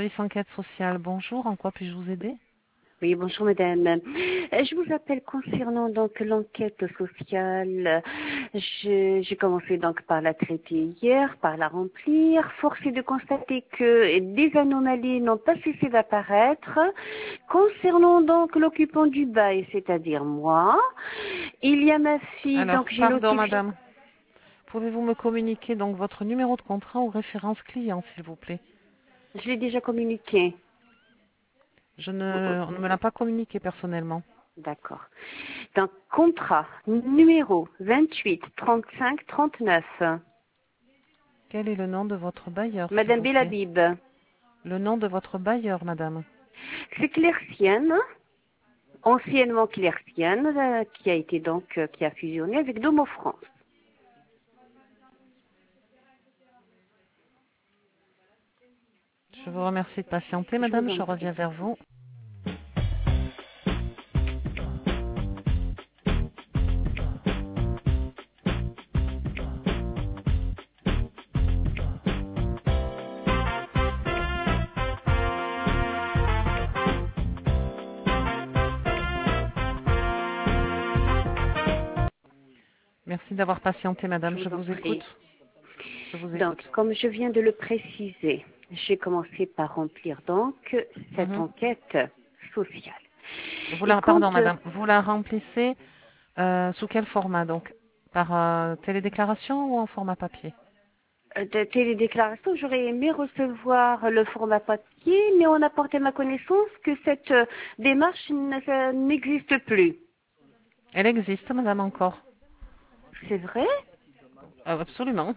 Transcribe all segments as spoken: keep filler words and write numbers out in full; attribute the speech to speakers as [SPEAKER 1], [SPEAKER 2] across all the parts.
[SPEAKER 1] service enquête sociale, bonjour, en quoi puis-je vous aider?
[SPEAKER 2] Oui, bonjour madame. Euh, Je vous appelle concernant donc l'enquête sociale. Je- J'ai commencé donc par la traiter hier, par la remplir. Force est de constater que des anomalies n'ont pas cessé d'apparaître. Concernant donc l'occupant du bail, c'est-à-dire moi, il y a ma fille,
[SPEAKER 1] Alors,
[SPEAKER 2] donc j'ai
[SPEAKER 1] pardon
[SPEAKER 2] notifié.
[SPEAKER 1] madame, pouvez-vous me communiquer donc votre numéro de contrat ou référence client, s'il vous plaît?
[SPEAKER 2] Je l'ai déjà communiqué.
[SPEAKER 1] Je ne, on ne me l'a pas communiqué personnellement.
[SPEAKER 2] D'accord. Donc contrat numéro vingt-huit trente-cinq trente-neuf.
[SPEAKER 1] Quel est le nom de votre bailleur, s'il
[SPEAKER 2] Madame
[SPEAKER 1] vous plaît?
[SPEAKER 2] Belabib.
[SPEAKER 1] Le nom de votre bailleur, madame.
[SPEAKER 2] C'est Clercienne, anciennement Clercienne, euh, qui a été donc, euh, qui a fusionné avec Domo France.
[SPEAKER 1] Je vous remercie de patienter,
[SPEAKER 2] Je
[SPEAKER 1] madame,
[SPEAKER 2] vous en
[SPEAKER 1] je
[SPEAKER 2] prie.
[SPEAKER 1] reviens vers vous. Merci d'avoir patienté, madame,
[SPEAKER 2] Je
[SPEAKER 1] je
[SPEAKER 2] vous en
[SPEAKER 1] vous
[SPEAKER 2] prie.
[SPEAKER 1] écoute. Je vous
[SPEAKER 2] Donc,
[SPEAKER 1] écoute.
[SPEAKER 2] comme je viens de le préciser, j'ai commencé par remplir donc cette
[SPEAKER 1] Mhm.
[SPEAKER 2] enquête sociale.
[SPEAKER 1] Vous
[SPEAKER 2] Et
[SPEAKER 1] la, pardon,
[SPEAKER 2] quand euh,
[SPEAKER 1] madame, vous la remplissez euh, sous quel format, donc? Par euh, télédéclaration ou en format papier?
[SPEAKER 2] de télédéclaration, j'aurais aimé recevoir le format papier, mais on a porté ma connaissance que cette euh, démarche ne- n'existe plus.
[SPEAKER 1] Elle existe, madame, encore.
[SPEAKER 2] C'est vrai?
[SPEAKER 1] Euh, absolument.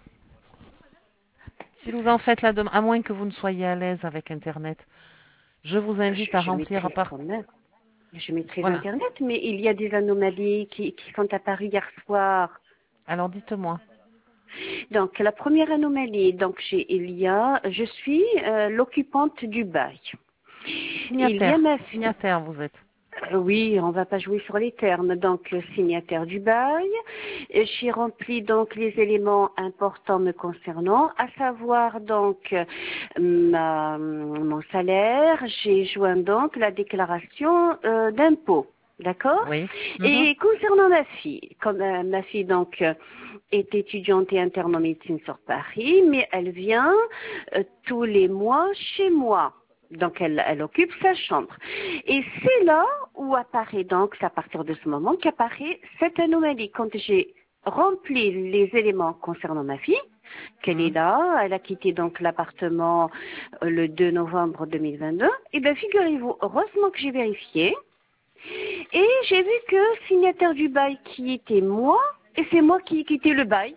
[SPEAKER 1] Si vous en faites la demande, à moins que vous ne soyez à l'aise avec Internet, je vous invite
[SPEAKER 2] Je,
[SPEAKER 1] à
[SPEAKER 2] je
[SPEAKER 1] remplir à
[SPEAKER 2] maîtrise
[SPEAKER 1] part.
[SPEAKER 2] quand même. Je maîtrise
[SPEAKER 1] Voilà.
[SPEAKER 2] Internet, mais il y a des anomalies qui, qui sont apparues hier soir.
[SPEAKER 1] Alors dites-moi.
[SPEAKER 2] Donc, la première anomalie, donc chez Elia, je suis euh, l'occupante du bail. Il y a
[SPEAKER 1] Signataire.
[SPEAKER 2] ma fille.
[SPEAKER 1] Signataire, vous êtes.
[SPEAKER 2] Euh, Oui, on va pas jouer sur les termes. Donc, euh, signataire du bail. Euh, J'ai rempli donc les éléments importants me concernant, à savoir donc euh, ma- mon salaire. J'ai joint donc la déclaration euh, d'impôt. D'accord.
[SPEAKER 1] Oui. Mhm.
[SPEAKER 2] Et concernant ma fille, comme euh, ma fille donc euh, est étudiante et interne en médecine sur Paris, mais elle vient euh, tous les mois chez moi. Donc elle, elle occupe sa chambre. Et c'est là où apparaît donc, c'est à partir de ce moment qu'apparaît cette anomalie. Quand j'ai rempli les éléments concernant ma fille, qu'elle est
[SPEAKER 1] Mhm.
[SPEAKER 2] là, elle a quitté donc l'appartement euh, le deux novembre deux mille vingt-deux, et bien figurez-vous, heureusement que j'ai vérifié, et j'ai vu que signataire du bail qui était moi, et c'est moi qui ai quitté le bail.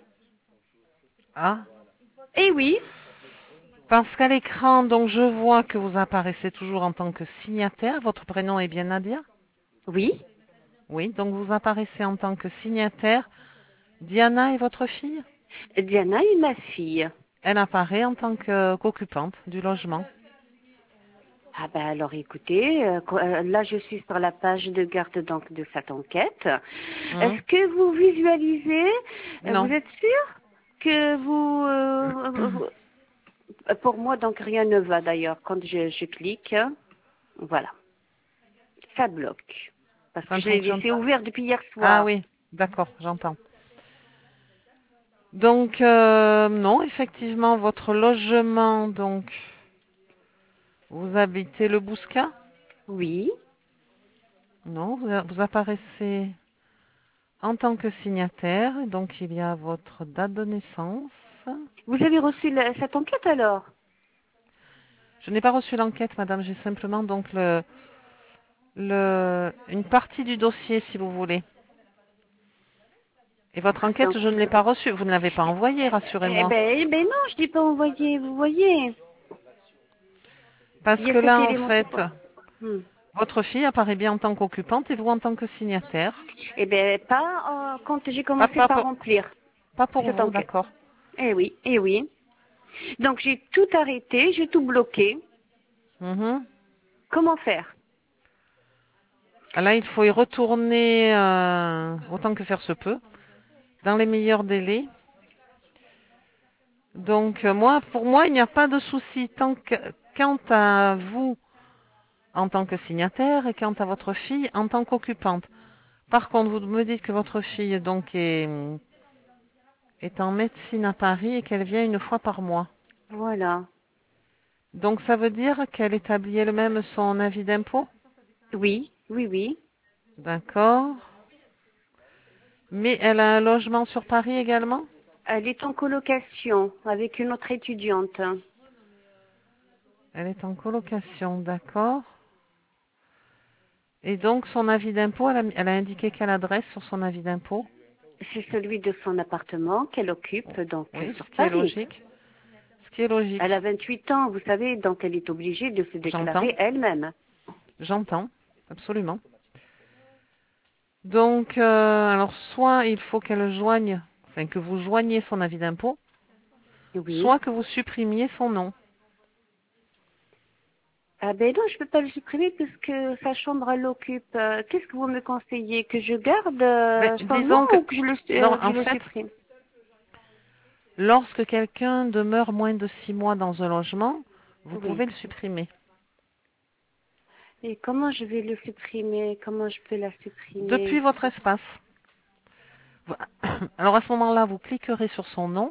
[SPEAKER 1] Ah.
[SPEAKER 2] Et oui,
[SPEAKER 1] Parce qu'à l'écran, donc je vois que vous apparaissez toujours en tant que signataire. Votre prénom est bien Nadia?
[SPEAKER 2] oui,
[SPEAKER 1] Oui. Donc vous apparaissez en tant que signataire. Diana est votre fille?
[SPEAKER 2] Diana est ma fille.
[SPEAKER 1] Elle apparaît en tant que- qu'occupante du logement.
[SPEAKER 2] Ah ben alors écoutez, euh, co- euh, là je suis sur la page de garde donc de cette enquête.
[SPEAKER 1] Mhm.
[SPEAKER 2] Est-ce que vous visualisez, euh, vous
[SPEAKER 1] Non.
[SPEAKER 2] êtes sûr que vous, euh, vous- euh, pour moi donc rien ne va d'ailleurs quand je, je clique, voilà, ça bloque parce
[SPEAKER 1] Ça
[SPEAKER 2] que
[SPEAKER 1] ne
[SPEAKER 2] je l'ai
[SPEAKER 1] fonctionne
[SPEAKER 2] laissé
[SPEAKER 1] pas.
[SPEAKER 2] ouvert depuis hier
[SPEAKER 1] Ah
[SPEAKER 2] soir.
[SPEAKER 1] oui, d'accord, j'entends. Donc, euh, non, effectivement, votre logement, donc, vous habitez le Bouscat?
[SPEAKER 2] Oui.
[SPEAKER 1] Non, vous, vous apparaissez en tant que signataire, donc il y a votre date de naissance.
[SPEAKER 2] Vous avez reçu la- cette enquête alors?
[SPEAKER 1] Je n'ai pas reçu l'enquête, madame, j'ai simplement donc le, le, une partie du dossier, si vous voulez. Et votre enquête,
[SPEAKER 2] Donc,
[SPEAKER 1] je ne l'ai pas reçue. Vous ne l'avez pas envoyée,
[SPEAKER 2] eh
[SPEAKER 1] rassurez-moi.
[SPEAKER 2] ben, eh ben non, je n'ai pas envoyé, vous voyez.
[SPEAKER 1] Parce
[SPEAKER 2] Il y a
[SPEAKER 1] que
[SPEAKER 2] cet
[SPEAKER 1] là, en
[SPEAKER 2] élément qui...
[SPEAKER 1] fait,
[SPEAKER 2] Hmm.
[SPEAKER 1] votre fille apparaît bien en tant qu'occupante et vous en tant que signataire.
[SPEAKER 2] Eh bien, pas euh, quand j'ai
[SPEAKER 1] Pas,
[SPEAKER 2] commencé
[SPEAKER 1] pas,
[SPEAKER 2] par
[SPEAKER 1] pour,
[SPEAKER 2] remplir
[SPEAKER 1] pas pour
[SPEAKER 2] cette
[SPEAKER 1] vous,
[SPEAKER 2] enquête.
[SPEAKER 1] d'accord.
[SPEAKER 2] Eh oui, eh oui. Donc j'ai tout arrêté, j'ai tout bloqué.
[SPEAKER 1] Mhm.
[SPEAKER 2] Comment faire?
[SPEAKER 1] Ah, là, il faut y retourner euh, autant que faire se peut, dans les meilleurs délais. Donc, euh, moi, pour moi, il n'y a pas de souci. Tant que, quant à vous en tant que signataire et quant à votre fille en tant qu'occupante. Par contre, vous me dites que votre fille donc est, est en médecine à Paris et qu'elle vient une fois par mois.
[SPEAKER 2] Voilà.
[SPEAKER 1] Donc ça veut dire qu'elle établit elle-même son avis d'impôt?
[SPEAKER 2] Oui, oui, oui.
[SPEAKER 1] D'accord. Mais elle a un logement sur Paris également?
[SPEAKER 2] Elle est en colocation avec une autre étudiante.
[SPEAKER 1] Elle est en colocation, d'accord. Et donc son avis d'impôt, elle a, elle a indiqué quelle adresse sur son avis d'impôt?
[SPEAKER 2] C'est celui de son appartement qu'elle occupe donc
[SPEAKER 1] Oui,
[SPEAKER 2] sur
[SPEAKER 1] ce qui est
[SPEAKER 2] Paris.
[SPEAKER 1] logique. Ce qui est logique.
[SPEAKER 2] Elle a vingt-huit ans, vous savez, donc elle est obligée de se
[SPEAKER 1] J'entends,
[SPEAKER 2] déclarer elle-même.
[SPEAKER 1] j'entends, absolument. Donc, euh, alors soit il faut qu'elle joigne, enfin que vous joigniez son avis d'impôt,
[SPEAKER 2] Oui.
[SPEAKER 1] soit que vous supprimiez son nom.
[SPEAKER 2] Ah ben non, je ne peux pas le supprimer puisque sa chambre l'occupe. Euh, Qu'est-ce que vous me conseillez? Que je garde
[SPEAKER 1] Ben,
[SPEAKER 2] euh, son nom
[SPEAKER 1] disons que,
[SPEAKER 2] ou que je le,
[SPEAKER 1] non,
[SPEAKER 2] euh, je
[SPEAKER 1] en
[SPEAKER 2] le
[SPEAKER 1] fait,
[SPEAKER 2] supprime?
[SPEAKER 1] lorsque quelqu'un demeure moins de six mois dans un logement, vous
[SPEAKER 2] Oui.
[SPEAKER 1] pouvez le supprimer.
[SPEAKER 2] Et comment je vais le supprimer? Comment je peux la
[SPEAKER 1] Depuis
[SPEAKER 2] supprimer?
[SPEAKER 1] votre espace. Alors à ce moment-là, vous cliquerez sur son nom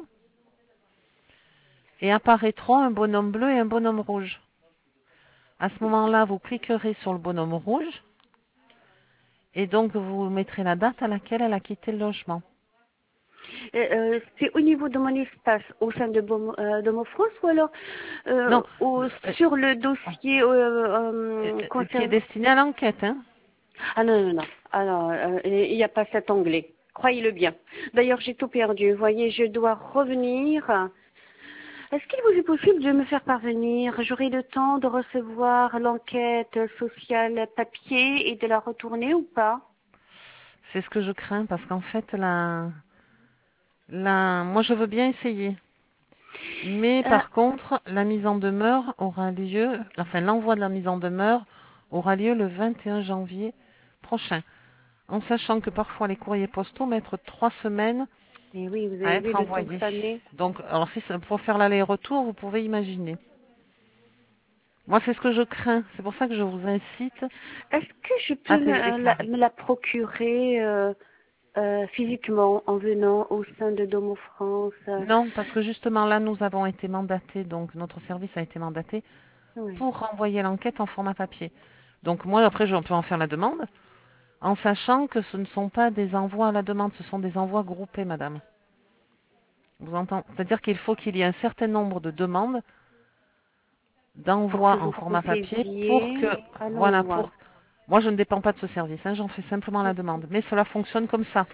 [SPEAKER 1] et apparaîtront un bonhomme bleu et un bonhomme rouge. À ce moment-là, vous cliquerez sur le bonhomme rouge et donc vous mettrez la date à laquelle elle a quitté le logement.
[SPEAKER 2] Euh, euh, c'est au niveau de mon espace au sein de, Bom- euh, de mon France ou alors
[SPEAKER 1] Non,
[SPEAKER 2] euh, au-
[SPEAKER 1] euh,
[SPEAKER 2] sur le dossier euh, euh,
[SPEAKER 1] euh, qui est
[SPEAKER 2] concernant...
[SPEAKER 1] destiné à l'enquête, hein.
[SPEAKER 2] Ah non, non, non. Ah non, euh, il n'y a pas cet onglet. Croyez-le bien. D'ailleurs, j'ai tout perdu. Vous voyez, je dois revenir. Est-ce qu'il vous est possible de me faire parvenir? J'aurai le temps de recevoir l'enquête sociale papier et de la retourner ou pas?
[SPEAKER 1] C'est ce que je crains parce qu'en fait, la, la, moi je veux bien essayer. Mais
[SPEAKER 2] Euh,
[SPEAKER 1] par contre, la mise en demeure aura lieu, enfin l'envoi de la mise en demeure aura lieu le vingt et un janvier prochain. En sachant que parfois les courriers postaux mettent trois semaines
[SPEAKER 2] et oui, vous
[SPEAKER 1] à
[SPEAKER 2] avez vu
[SPEAKER 1] être
[SPEAKER 2] le temps que
[SPEAKER 1] envoyés.
[SPEAKER 2] ça met.
[SPEAKER 1] Donc, alors si c'est pour faire l'aller-retour, vous pouvez imaginer. Moi, c'est ce que je crains. C'est pour ça que je vous incite
[SPEAKER 2] Est-ce que je
[SPEAKER 1] à
[SPEAKER 2] peux me la,
[SPEAKER 1] télédéclarer.
[SPEAKER 2] me la procurer euh, euh, physiquement en venant au sein de Domo France?
[SPEAKER 1] Non, parce que justement là, nous avons été mandatés, donc notre service a été mandaté
[SPEAKER 2] Oui.
[SPEAKER 1] pour renvoyer l'enquête en format papier. Donc moi, après, je peux en faire la demande, en sachant que ce ne sont pas des envois à la demande, ce sont des envois groupés, madame. Vous entendez? C'est-à-dire qu'il faut qu'il y ait un certain nombre de demandes
[SPEAKER 2] Pour que
[SPEAKER 1] d'envoi en
[SPEAKER 2] vous
[SPEAKER 1] format papier pour que,
[SPEAKER 2] procédiez à
[SPEAKER 1] voilà,
[SPEAKER 2] l'envoi.
[SPEAKER 1] pour... Moi, je ne dépends pas de ce service, hein, j'en fais simplement la demande. Mais cela fonctionne comme ça.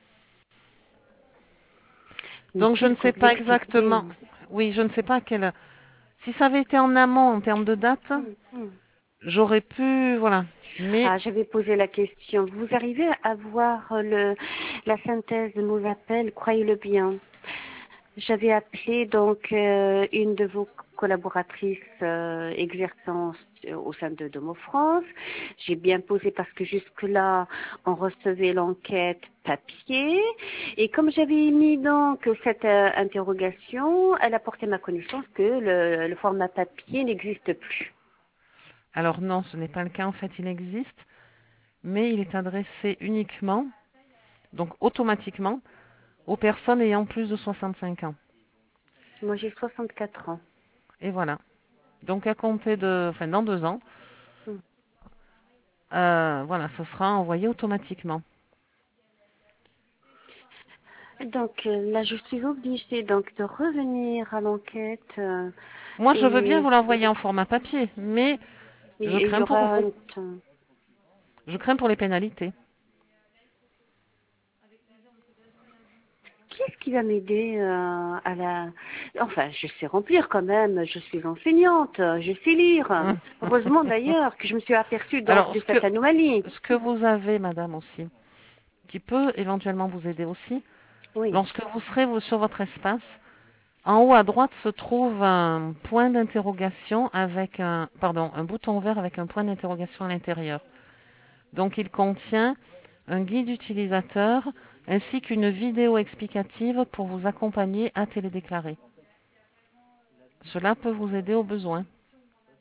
[SPEAKER 2] Mais
[SPEAKER 1] Donc, je
[SPEAKER 2] quel
[SPEAKER 1] ne sais pas
[SPEAKER 2] courrier
[SPEAKER 1] exactement...
[SPEAKER 2] ciblé.
[SPEAKER 1] Oui, je ne sais pas quelle... Si ça avait été en amont en termes de date,
[SPEAKER 2] Hum, hum.
[SPEAKER 1] j'aurais pu... Voilà. Mais...
[SPEAKER 2] Ah, j'avais posé la question. Vous arrivez à voir le, la synthèse de nos appels, croyez-le bien. J'avais appelé donc euh, une de vos collaboratrices euh, exerçant au sein de Domo France. J'ai bien posé parce que jusque-là, on recevait l'enquête papier. Et comme j'avais mis donc cette euh, interrogation, elle a porté ma connaissance que le, le format papier n'existe plus.
[SPEAKER 1] Alors non, ce n'est pas le cas. En fait, il existe, mais il est adressé uniquement, donc automatiquement, aux personnes ayant plus de soixante-cinq ans.
[SPEAKER 2] Moi, j'ai soixante-quatre ans.
[SPEAKER 1] Et voilà. Donc à compter de... Enfin, dans deux ans,
[SPEAKER 2] Hmm.
[SPEAKER 1] euh, voilà, ce sera envoyé automatiquement.
[SPEAKER 2] Donc euh, là, je suis obligée donc de revenir à l'enquête euh,
[SPEAKER 1] Moi, je veux bien
[SPEAKER 2] et
[SPEAKER 1] vous l'envoyer en format papier, mais
[SPEAKER 2] et
[SPEAKER 1] je
[SPEAKER 2] il y
[SPEAKER 1] crains pour
[SPEAKER 2] aura
[SPEAKER 1] vous.
[SPEAKER 2] un temps.
[SPEAKER 1] Je crains pour les pénalités.
[SPEAKER 2] Qui est-ce qui va m'aider euh, à la... Enfin, je sais remplir quand même, je suis enseignante, je sais lire. Heureusement d'ailleurs que je me suis aperçue donc
[SPEAKER 1] Alors,
[SPEAKER 2] de
[SPEAKER 1] ce que,
[SPEAKER 2] cette anomalie.
[SPEAKER 1] ce que vous avez, madame, aussi, qui peut éventuellement vous aider aussi,
[SPEAKER 2] Oui.
[SPEAKER 1] lorsque vous serez vous, sur votre espace, en haut à droite se trouve un point d'interrogation avec un, pardon, un bouton vert avec un point d'interrogation à l'intérieur. Donc, il contient un guide utilisateur ainsi qu'une vidéo explicative pour vous accompagner à télédéclarer. Cela peut vous aider au besoin.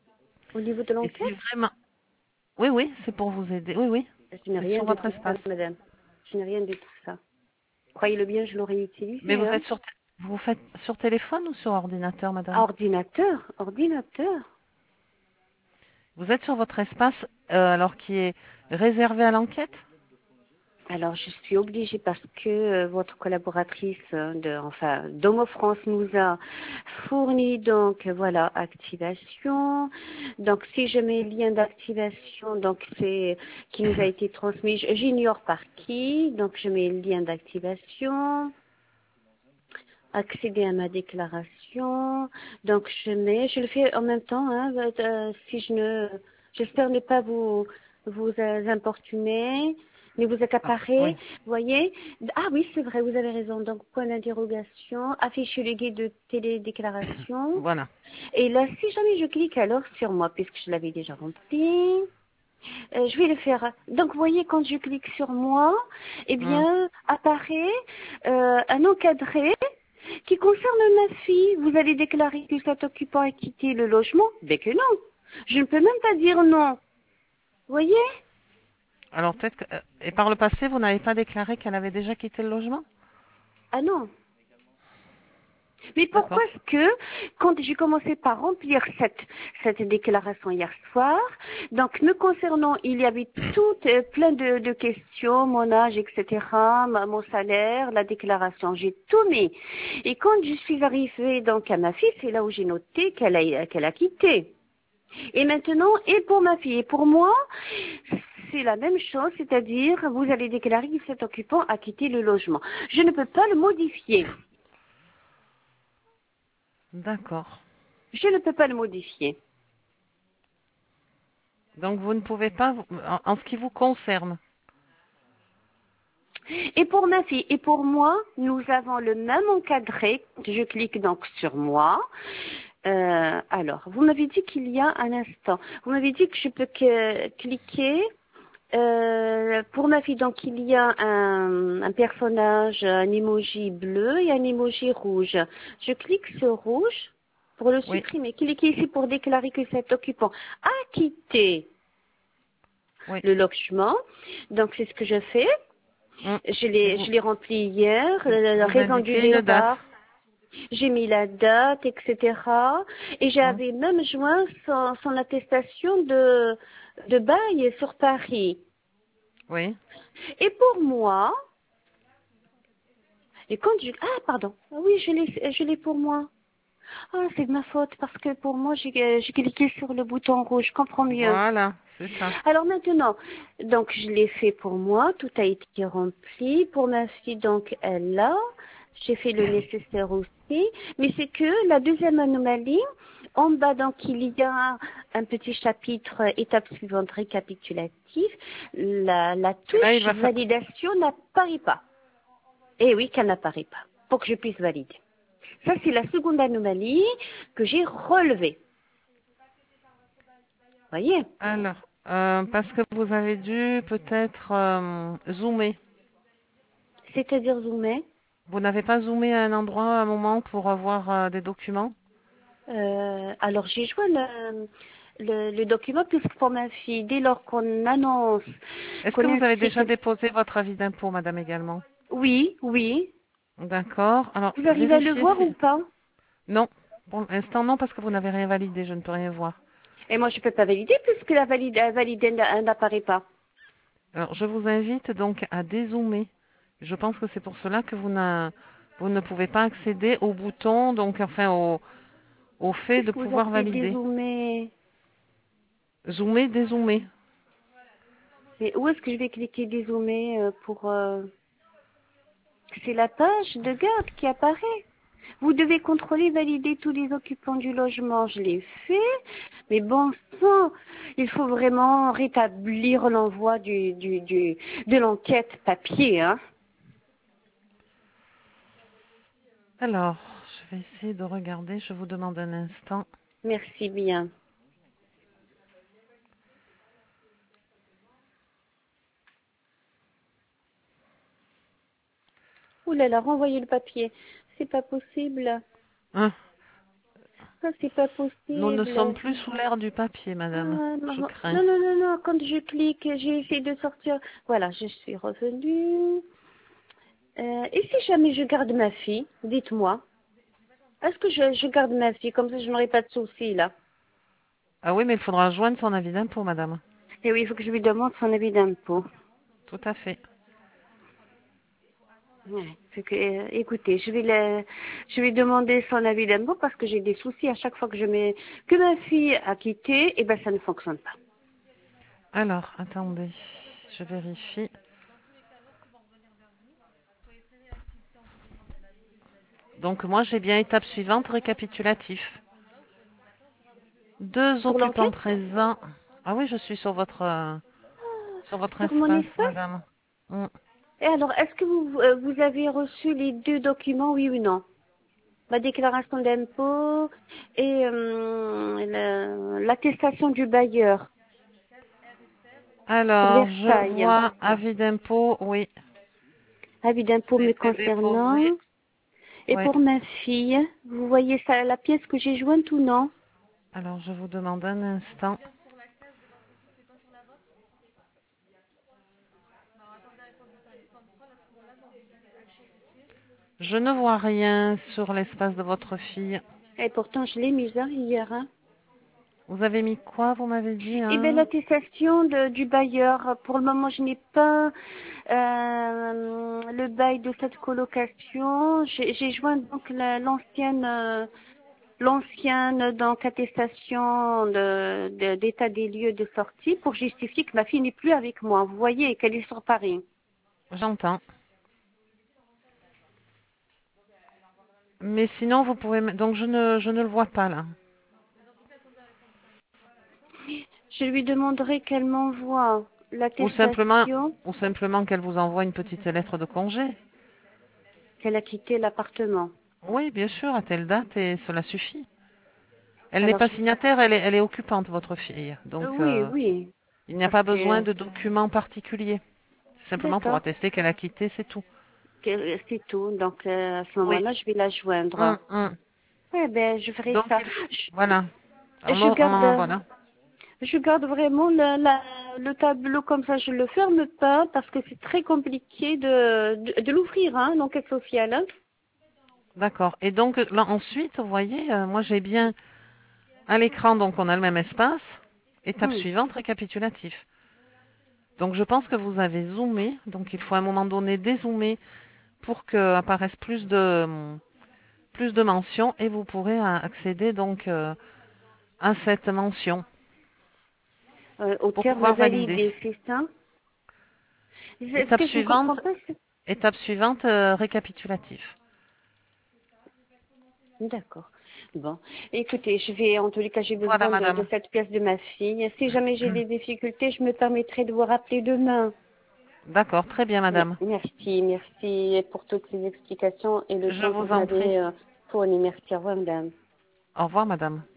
[SPEAKER 2] Au niveau de
[SPEAKER 1] Et si
[SPEAKER 2] l'enquête,
[SPEAKER 1] vraiment... Oui, oui, c'est pour vous aider. Oui, oui,
[SPEAKER 2] je n'ai
[SPEAKER 1] c'est
[SPEAKER 2] rien
[SPEAKER 1] sur
[SPEAKER 2] de
[SPEAKER 1] votre
[SPEAKER 2] tout ça,
[SPEAKER 1] espace.
[SPEAKER 2] madame. Je n'ai rien de tout ça. Croyez-le bien, je l'aurais
[SPEAKER 1] Mais
[SPEAKER 2] utilisé,
[SPEAKER 1] vous
[SPEAKER 2] hein.
[SPEAKER 1] êtes sur... t- Vous faites sur téléphone ou sur ordinateur, madame?
[SPEAKER 2] Ordinateur, ordinateur.
[SPEAKER 1] Vous êtes sur votre espace, euh, alors qui est réservé à l'enquête?
[SPEAKER 2] Alors, je suis obligée parce que euh, votre collaboratrice euh, de, enfin, Domo France nous a fourni donc euh, voilà activation. Donc, si je mets le lien d'activation, donc c'est qui nous a été transmis, j- j'ignore par qui. Donc, je mets le lien d'activation, accéder à ma déclaration. Donc, je mets, je le fais en même temps. Hein, euh, si je ne, j'espère ne pas vous vous euh, importuner, ne vous
[SPEAKER 1] Ah,
[SPEAKER 2] accaparer.
[SPEAKER 1] oui,
[SPEAKER 2] Vous voyez? Ah oui, c'est vrai, vous avez raison. Donc, point d'interrogation, afficher le guide de télédéclaration.
[SPEAKER 1] voilà.
[SPEAKER 2] Et là, si jamais je clique alors sur moi, puisque je l'avais déjà rempli, euh, je vais le faire. Donc, vous voyez, quand je clique sur moi, eh
[SPEAKER 1] Hmm.
[SPEAKER 2] bien, apparaît euh, un encadré qui concerne ma fille. Vous allez déclarer que cet occupant a quitté le logement? Ben que non. Je ne peux même pas dire non. Vous voyez?
[SPEAKER 1] Alors peut-être que... euh, Et par le passé, vous n'avez pas déclaré qu'elle avait déjà quitté le logement?
[SPEAKER 2] Ah non. Mais pourquoi
[SPEAKER 1] D'accord.
[SPEAKER 2] est-ce que, quand j'ai commencé par remplir cette, cette déclaration hier soir, donc me concernant, il y avait tout, euh, plein de, de questions, mon âge, et cetera, ma- mon salaire, la déclaration, j'ai tout mis. Et quand je suis arrivée donc à ma fille, c'est là où j'ai noté qu'elle a, qu'elle a quitté. Et maintenant, et pour ma fille et pour moi, c'est la même chose, c'est-à-dire vous allez déclarer que cet occupant a quitté le logement. Je ne peux pas le modifier.
[SPEAKER 1] D'accord.
[SPEAKER 2] Je ne peux pas le modifier.
[SPEAKER 1] Donc vous ne pouvez pas, vous- en, en ce qui vous concerne.
[SPEAKER 2] Et pour ma fille et pour moi, nous avons le même encadré. Je clique donc sur moi. Euh, alors, vous m'avez dit qu'il y a un instant. Vous m'avez dit que je peux que cliquer. Euh, pour ma fille, donc il y a un, un personnage, un emoji bleu et un emoji rouge. Je clique sur rouge pour le
[SPEAKER 1] Oui,
[SPEAKER 2] supprimer. Cliquez ici pour déclarer que cet occupant a quitté
[SPEAKER 1] oui.
[SPEAKER 2] le logement. Donc c'est ce que je fais.
[SPEAKER 1] Hmm.
[SPEAKER 2] Je
[SPEAKER 1] Et
[SPEAKER 2] l'ai,
[SPEAKER 1] vous,
[SPEAKER 2] je l'ai rempli hier, la la
[SPEAKER 1] vous
[SPEAKER 2] raison du
[SPEAKER 1] indiquez une date.
[SPEAKER 2] départ. J'ai mis la date, et cetera. Et
[SPEAKER 1] Hmm.
[SPEAKER 2] j'avais même joint son, son attestation de, de bail sur Paris.
[SPEAKER 1] Oui.
[SPEAKER 2] Et pour moi, et quand je... Ah, pardon. Ah oui, je l'ai, je l'ai pour moi. Ah, c'est de ma faute, parce que pour moi, j'ai, euh, j'ai cliqué sur le bouton rouge. Je comprends mieux.
[SPEAKER 1] Voilà, c'est ça.
[SPEAKER 2] Alors maintenant, donc je l'ai fait pour moi, tout a été rempli. Pour ma fille, donc elle l'a. J'ai fait le nécessaire aussi. Mais c'est que la deuxième anomalie, en bas, donc il y a un petit chapitre euh, étape suivante récapitulative. La, la
[SPEAKER 1] Et là, il
[SPEAKER 2] touche
[SPEAKER 1] va fa-
[SPEAKER 2] validation n'apparaît pas. Eh oui, qu'elle n'apparaît pas, pour que je puisse valider. Ça, c'est la seconde anomalie que j'ai relevée. Voyez?
[SPEAKER 1] Alors, euh, parce que vous avez dû peut-être euh, zoomer.
[SPEAKER 2] C'est-à-dire zoomer.
[SPEAKER 1] Vous n'avez pas zoomé à un endroit, à un moment, pour avoir euh, des documents?
[SPEAKER 2] Euh, alors j'ai joué le, le, le document puisque pour ma fille, dès lors qu'on annonce,
[SPEAKER 1] Est-ce que
[SPEAKER 2] qu'on
[SPEAKER 1] vous avez
[SPEAKER 2] inscrit que...
[SPEAKER 1] déjà déposé votre avis d'impôt, madame, également?
[SPEAKER 2] Oui, oui.
[SPEAKER 1] D'accord. Alors,
[SPEAKER 2] Vous arrivez à le
[SPEAKER 1] vérifiez
[SPEAKER 2] voir
[SPEAKER 1] si...
[SPEAKER 2] ou pas?
[SPEAKER 1] Non. Pour l'instant, non, parce que vous n'avez rien validé. Je ne peux rien voir.
[SPEAKER 2] Et moi je ne peux pas valider puisque la valide, la validée n'a- n'apparaît pas.
[SPEAKER 1] Alors, je vous invite donc à dézoomer. Je pense que c'est pour cela que vous, n'a- vous ne pouvez pas accéder au bouton, donc enfin au, au fait
[SPEAKER 2] Qu'est-ce
[SPEAKER 1] de
[SPEAKER 2] que vous
[SPEAKER 1] pouvoir
[SPEAKER 2] appelez
[SPEAKER 1] valider.
[SPEAKER 2] dézoomer?
[SPEAKER 1] Zoomer, dézoomer.
[SPEAKER 2] Mais où est-ce que je vais cliquer dézoomer euh, pour... euh, C'est la page de garde qui apparaît. Vous devez contrôler, valider tous les occupants du logement. Je l'ai fait, mais bon sang, il faut vraiment rétablir l'envoi du, du, du, de l'enquête papier. Hein.
[SPEAKER 1] Alors, je vais essayer de regarder. Je vous demande un instant.
[SPEAKER 2] Merci bien. Ouh là là, renvoyer le papier. C'est pas possible.
[SPEAKER 1] Hein,
[SPEAKER 2] ça, c'est pas
[SPEAKER 1] Nous ne sommes
[SPEAKER 2] possible.
[SPEAKER 1] plus sous l'ère du papier,
[SPEAKER 2] Ah,
[SPEAKER 1] madame.
[SPEAKER 2] non,
[SPEAKER 1] Je
[SPEAKER 2] non,
[SPEAKER 1] crains.
[SPEAKER 2] non, non, non, quand je clique, j'ai essayé de sortir. Voilà, je suis revenue. Euh, et si jamais je garde ma fille, dites-moi, est-ce que je, je garde ma fille, comme ça je n'aurai pas de soucis là?
[SPEAKER 1] Ah oui, mais il faudra joindre son avis d'impôt, madame.
[SPEAKER 2] Et oui, il faut que je lui demande son avis d'impôt.
[SPEAKER 1] Tout à fait.
[SPEAKER 2] Ouais, c'est que, euh, écoutez, je vais, le, je vais demander son avis d'impôt parce que j'ai des soucis à chaque fois que je mets que ma fille a quitté, et ben ça ne fonctionne pas.
[SPEAKER 1] Alors, attendez, je vérifie. Donc moi, j'ai bien étape suivante, récapitulatif. Deux
[SPEAKER 2] Pour
[SPEAKER 1] occupants
[SPEAKER 2] l'enquête?
[SPEAKER 1] présents. Ah oui, je suis sur votre, euh, sur votre
[SPEAKER 2] Sur mon
[SPEAKER 1] espace,
[SPEAKER 2] espace?
[SPEAKER 1] madame. Mm.
[SPEAKER 2] Et alors, est-ce que vous, euh, vous avez reçu les deux documents, oui ou non? Ma déclaration d'impôt et euh, le- l'attestation du bailleur pour
[SPEAKER 1] Alors, je
[SPEAKER 2] Versailles.
[SPEAKER 1] vois avis d'impôt, oui.
[SPEAKER 2] Avis d'impôt me
[SPEAKER 1] C'était déposé.
[SPEAKER 2] concernant. Et
[SPEAKER 1] Oui.
[SPEAKER 2] pour ma fille, vous voyez ça, la pièce que j'ai jointe ou non?
[SPEAKER 1] Alors, je vous demande un instant. Je ne vois rien sur l'espace de votre fille.
[SPEAKER 2] Et pourtant, je l'ai mise hein, hier. Hein.
[SPEAKER 1] Vous avez mis quoi, vous m'avez dit,
[SPEAKER 2] Eh bien,
[SPEAKER 1] hein?
[SPEAKER 2] l'attestation de- du bailleur. Pour le moment, je n'ai pas euh, le bail de cette colocation. J'ai j'ai joint donc la- l'ancienne, euh, l'ancienne donc attestation de- de- d'état des lieux de sortie pour justifier que ma fille n'est plus avec moi. Vous voyez, et qu'elle est sur Paris.
[SPEAKER 1] J'entends. Mais sinon, vous pouvez... me- Donc, je ne, je ne le vois pas, là.
[SPEAKER 2] Je lui demanderai qu'elle m'envoie
[SPEAKER 1] Ou simplement,
[SPEAKER 2] l'attestation
[SPEAKER 1] ou simplement qu'elle vous envoie une petite lettre de congé.
[SPEAKER 2] qu'elle a quitté l'appartement.
[SPEAKER 1] Oui, bien sûr, à telle date, et cela suffit. Elle n'est
[SPEAKER 2] Alors,
[SPEAKER 1] pas
[SPEAKER 2] je...
[SPEAKER 1] signataire, elle est, elle est occupante, votre fille.
[SPEAKER 2] euh,
[SPEAKER 1] Donc,
[SPEAKER 2] oui,
[SPEAKER 1] euh,
[SPEAKER 2] oui,
[SPEAKER 1] il n'y a
[SPEAKER 2] parce
[SPEAKER 1] pas besoin
[SPEAKER 2] que,
[SPEAKER 1] de documents particuliers. C'est simplement pour
[SPEAKER 2] d'accord,
[SPEAKER 1] attester qu'elle a quitté, c'est tout.
[SPEAKER 2] que- c'est tout. Donc, euh, à ce
[SPEAKER 1] Oui.
[SPEAKER 2] moment-là, je vais la joindre.
[SPEAKER 1] Hum, hum.
[SPEAKER 2] Eh ben, je ferai
[SPEAKER 1] Donc,
[SPEAKER 2] ça.
[SPEAKER 1] il faut...
[SPEAKER 2] Je,
[SPEAKER 1] Voilà. On,
[SPEAKER 2] je
[SPEAKER 1] en- on en-
[SPEAKER 2] garde,
[SPEAKER 1] voilà.
[SPEAKER 2] je garde vraiment le, la- le tableau comme ça. Je le ferme pas parce que c'est très compliqué de, de, de l'ouvrir, hein, l'enquête sociale. Hein.
[SPEAKER 1] D'accord. Et donc, là, ensuite, vous voyez, euh, moi, j'ai bien à l'écran, donc on a le même espace. Étape
[SPEAKER 2] Hmm.
[SPEAKER 1] suivante, récapitulatif. Donc, je pense que vous avez zoomé. Donc, il faut à un moment donné dézoomer pour qu'apparaissent plus de, plus de mentions et vous pourrez euh, accéder donc euh, à cette mention
[SPEAKER 2] Euh, au
[SPEAKER 1] pour
[SPEAKER 2] terme
[SPEAKER 1] pouvoir valider.
[SPEAKER 2] validé, c'est ça? Ce ce
[SPEAKER 1] Étape
[SPEAKER 2] que je ne comprends
[SPEAKER 1] suivante,
[SPEAKER 2] pas, c'est...
[SPEAKER 1] étape suivante, euh, récapitulatif.
[SPEAKER 2] D'accord. Bon, écoutez, je vais, en tous les cas, j'ai
[SPEAKER 1] Voilà,
[SPEAKER 2] besoin de, de
[SPEAKER 1] madame.
[SPEAKER 2] cette pièce de ma fille. Si jamais j'ai des difficultés, je me permettrai de vous rappeler demain.
[SPEAKER 1] D'accord, très bien,
[SPEAKER 2] Mais-
[SPEAKER 1] madame.
[SPEAKER 2] Merci, merci pour toutes ces explications et le
[SPEAKER 1] Je
[SPEAKER 2] temps que
[SPEAKER 1] vous
[SPEAKER 2] vous
[SPEAKER 1] en prie.
[SPEAKER 2] m'avez euh, fourni. Merci, au revoir, madame.
[SPEAKER 1] Au revoir, madame.